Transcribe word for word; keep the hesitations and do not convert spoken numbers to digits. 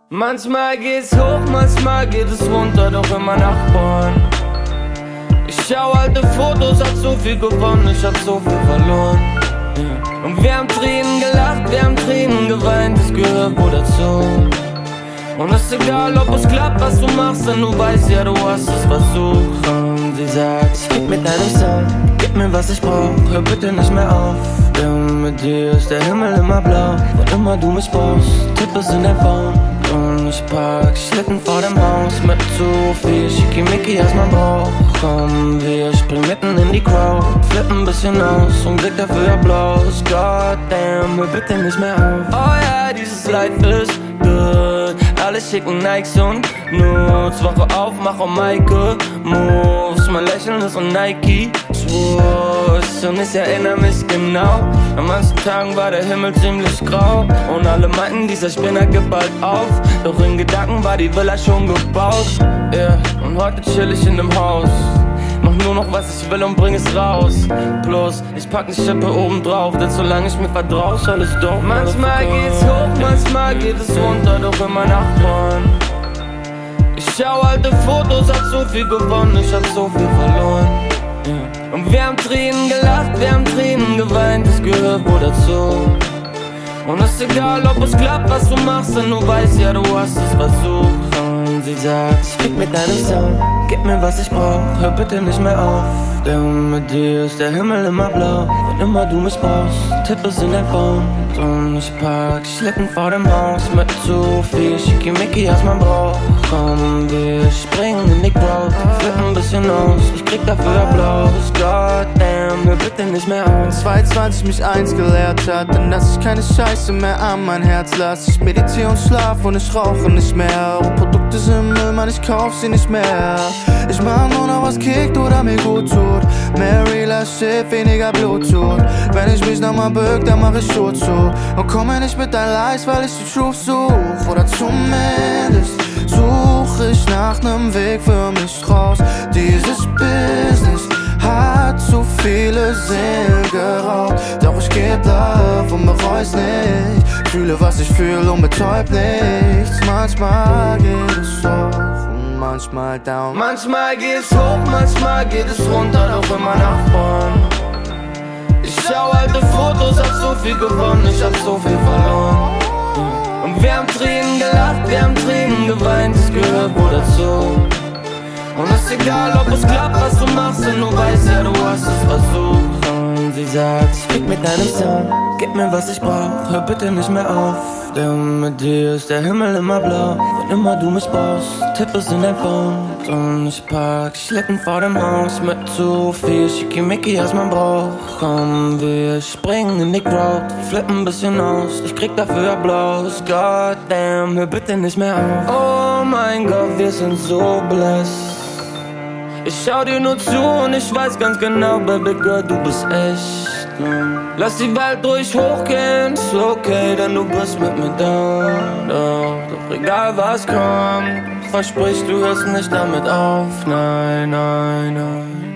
Manchmal geht's hoch, manchmal geht es runter, doch immer nach vorn. Ich schau alte Fotos, hab so viel gewonnen, ich hab so viel verloren. Und wir haben Tränen gelacht, wir haben Tränen geweint, das gehört wohl dazu. Und es ist egal, ob es klappt, was du machst, denn du weißt ja, du hast es versucht. Und sie sagt, fick mit deinem Sound, gib mir was ich brauch, hör bitte nicht mehr auf. Denn mit dir ist der Himmel immer blau, wann immer du mich brauchst, tipp es in dein Phone. Und ich park Schlitten vor dem Haus mit zu viel Schickimicki, als man braucht. Komm, wir springen mitten in die Crowd, flippen ein bisschen aus und Blick dafür Applaus. Goddamn, hör bitte nicht mehr auf. Oh ja, dieses Life ist good. Alle schicken Nikes und Nudes. Wache auf, mach auch Maike Moves. Mein Lächeln ist ein Nike Swoosh. Und ich erinnere mich genau, an manchen Tagen war der Himmel ziemlich grau. Und alle meinten, dieser Spinner gibt bald auf. Doch in Gedanken war die Villa schon gebaut. Yeah, und heute chill ich in dem Haus. Mach nur noch was ich will und bring es raus. Plus, ich pack ne Schippe oben drauf, denn solange ich mir vertrau, soll es doch. Manchmal geht's hoch, manchmal geht es runter, doch immer nach vorn. Ich schau alte Fotos, hab so viel gewonnen, ich hab so viel verloren. Yeah. Und wir haben Tränen gelacht, wir haben Tränen geweint, das gehört wohl dazu. Und es ist egal, ob es klappt, was du machst, denn du weißt ja, du hast es versucht. Und sie sagt, fick mit deinem Sound, gib mir was ich brauch, hör bitte nicht mehr auf. Denn mit dir ist der Himmel immer blau, wann immer du mich brauchst, tipp es in dein Phone. Und ich park Schlitten vor dem Haus mit zu viel Schickimicki, als man braucht. Komm, wir springen in die Crowd, flippen ein bisschen aus, ich krieg dafür Applaus. Goddamn, hör bitte nicht mehr auf. Wenn zweiundzwanzig mich eins gelehrt hat, denn dass ich keine Scheiße mehr an mein Herz lass. Ich meditiere und schlaf und ich rauche nicht mehr. Und Produkte sind Müll, man, ich kauf sie nicht mehr. Ich mach nur noch was kickt oder mir gut tut. Mehr realer Shit, weniger Bluetooth. Wenn ich mich nochmal bück, dann mach ich Schuhe zu. Und komme nicht mit deinen Lies, weil ich die Truth such. Oder zumindest such ich nach nem Weg für mich raus. Dieses Business hat zu viele Seelen geraubt. Doch ich geb Love und bereu's nicht. Fühle was ich fühle und betäub nichts. Manchmal geht es hoch und manchmal down. Manchmal geht's hoch, manchmal geht es runter, doch immer nach vorn. Ich schau alte Fotos, hab so viel gewonnen, ich hab so viel verloren. Und wir haben Tränen gelacht, wir haben Tränen geweint, das gehört wohl dazu. Und es ist egal, ob es klappt, was du machst, denn du weißt ja, du hast es versucht. Und sie sagt, fick mit deinem Sound, gib mir was ich brauch, hör bitte nicht mehr auf. Denn mit dir ist der Himmel immer blau, wann immer du mich brauchst, tipp es in dein Phone. Und ich park Schlitten vor dem Haus mit zu viel Schickimicki, als man braucht. Komm, wir springen in die Crowd, flippen ein bisschen aus, ich krieg dafür Applaus. Goddamn, hör bitte nicht mehr auf. Oh mein Gott, wir sind so blessed. Ich schau dir nur zu und ich weiß ganz genau, Baby Girl, du bist echt. Lass die Welt durch hochgehen, ist okay, denn du bist mit mir da. Doch, doch egal was kommt, versprich, du hörst nicht damit auf. Nein, nein, nein.